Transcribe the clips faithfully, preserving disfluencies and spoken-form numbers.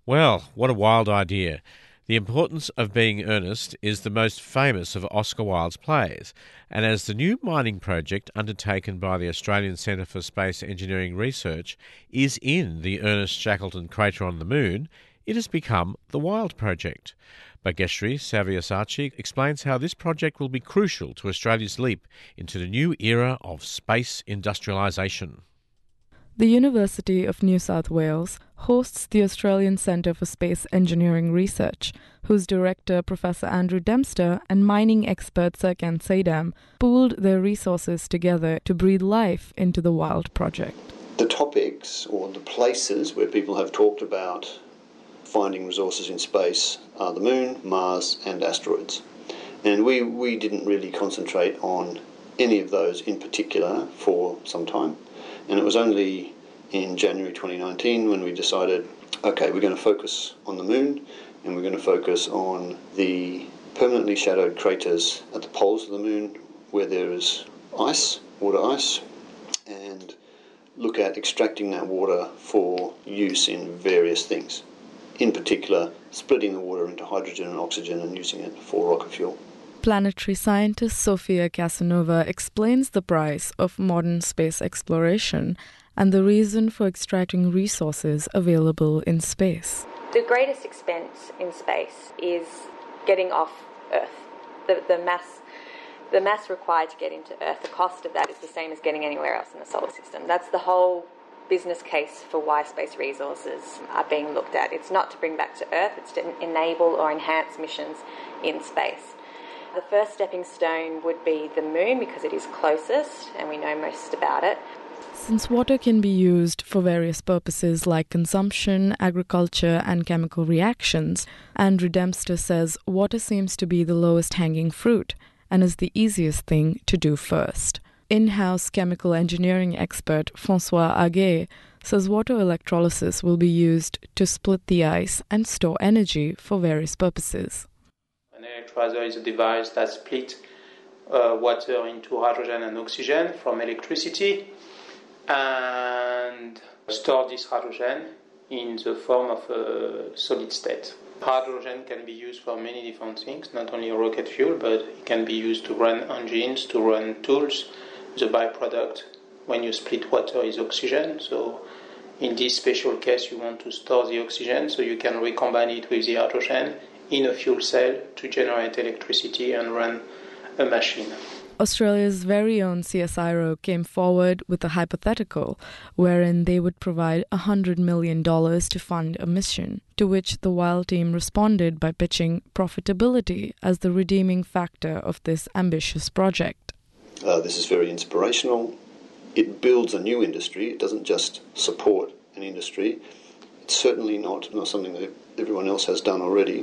Well, what a wild idea. The Importance of Being Earnest is the most famous of Oscar Wilde's plays, and as the new mining project undertaken by the Australian Centre for Space Engineering Research is in the Ernest Shackleton crater on the Moon, it has become the Wilde Project. Bhageshri Savyasachi explains how this project will be crucial to Australia's leap into the new era of space industrialisation. The University of New South Wales hosts the Australian Centre for Space Engineering Research, whose director, Professor Andrew Dempster, and mining expert Serkan Seydam pooled their resources together to breathe life into the Wilde project. The topics or the places where people have talked about finding resources in space are the Moon, Mars and asteroids. And we, we didn't really concentrate on any of those in particular for some time. And it was only in January twenty nineteen when we decided, okay, we're going to focus on the Moon and we're going to focus on the permanently shadowed craters at the poles of the Moon where there is ice, water ice, and look at extracting that water for use in various things. In particular, splitting the water into hydrogen and oxygen and using it for rocket fuel. Planetary scientist Sofia Casanova explains the price of modern space exploration and the reason for extracting resources available in space. The greatest expense in space is getting off Earth. The, the mass the mass required to get into Earth, the cost of that is the same as getting anywhere else in the solar system. That's the whole business case for why space resources are being looked at. It's not to bring back to Earth, it's to enable or enhance missions in space. The first stepping stone would be the Moon because it is closest and we know most about it. Since water can be used for various purposes like consumption, agriculture and chemical reactions, Andrew Dempster says water seems to be the lowest hanging fruit and is the easiest thing to do first. In-house chemical engineering expert François Aguet says water electrolysis will be used to split the ice and store energy for various purposes. An electrolyzer is a device that splits uh, water into hydrogen and oxygen from electricity and store this hydrogen in the form of a solid state. Hydrogen can be used for many different things, not only rocket fuel, but it can be used to run engines, to run tools. The byproduct when you split water is oxygen, so in this special case you want to store the oxygen so you can recombine it with the hydrogen in a fuel cell to generate electricity and run a machine. Australia's very own C S I R O came forward with a hypothetical wherein they would provide one hundred million dollars to fund a mission, to which the Wilde team responded by pitching profitability as the redeeming factor of this ambitious project. Uh, this is very inspirational. It builds a new industry. It doesn't just support an industry. It's certainly not, not something that everyone else has done already.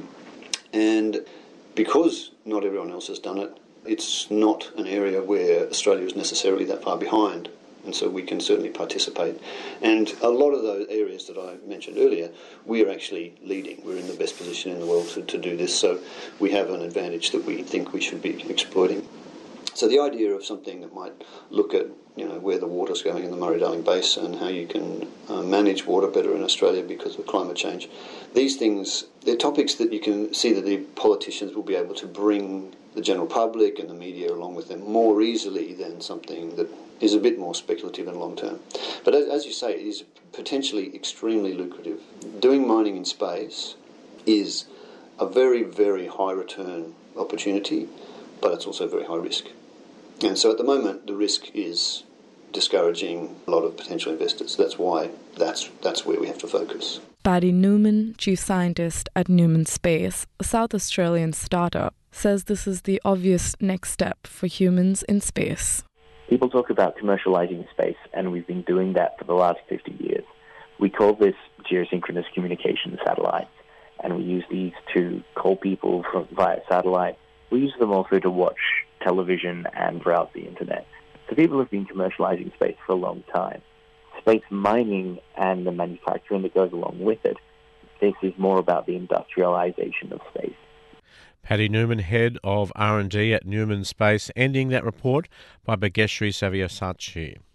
And because not everyone else has done it, it's not an area where Australia is necessarily that far behind. And so we can certainly participate. And a lot of those areas that I mentioned earlier, we are actually leading. We're in the best position in the world to, to do this. So we have an advantage that we think we should be exploiting. So the idea of something that might look at, you know, where the water's going in the Murray-Darling Basin and how you can uh, manage water better in Australia because of climate change, these things, they're topics that you can see that the politicians will be able to bring the general public and the media along with them more easily than something that is a bit more speculative and long-term. But as, as you say, it is potentially extremely lucrative. Doing mining in space is a very, very high return opportunity, but it's also very high risk. And so at the moment, the risk is discouraging a lot of potential investors. That's why that's that's where we have to focus. Paddy Newman, chief scientist at Newman Space, a South Australian startup, says this is the obvious next step for humans in space. People talk about commercializing space, and we've been doing that for the last fifty years. We call this geosynchronous communication satellites, and we use these to call people from, via satellite. We use them also to watch television and browse the internet. So people have been commercializing space for a long time. Space mining and the manufacturing that goes along with it, this is more about the industrialization of space. Paddy Newman, head of R and D at Newman Space, ending that report by Bhageshri Savyasachi.